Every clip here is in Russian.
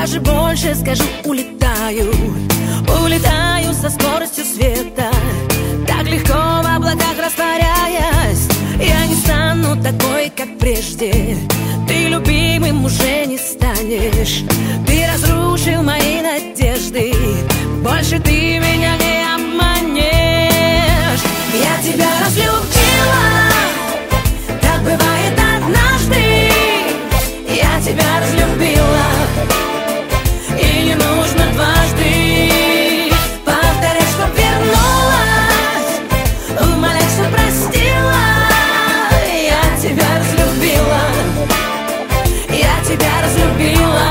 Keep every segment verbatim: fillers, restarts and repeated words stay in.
Даже больше скажу, улетаю, улетаю со скоростью света, так легко в облаках растворяясь. Я не стану такой, как прежде. Ты любимым уже не станешь. Ты разрушил мои надежды. Больше ты меня не обманешь. Я тебя разлюбила, так бывает однажды. Я тебя разлюбила, и не нужно дважды повторять, чтоб вернулась, умолять, чтоб простила. Я тебя разлюбила, я тебя разлюбила.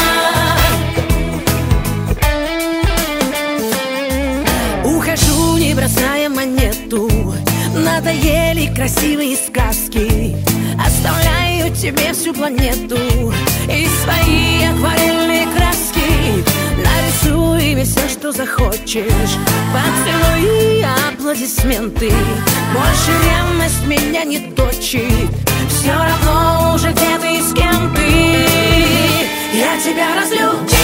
Ухожу, не бросая монету. Надоели красивые сказки. Оставляю тебе всю планету и свои акварельные краски. Нарисуй мне все, что захочешь. Поцелуй и аплодисменты. Больше ревность меня не точит. Все равно уже где ты и с кем ты. Я тебя разлюбила.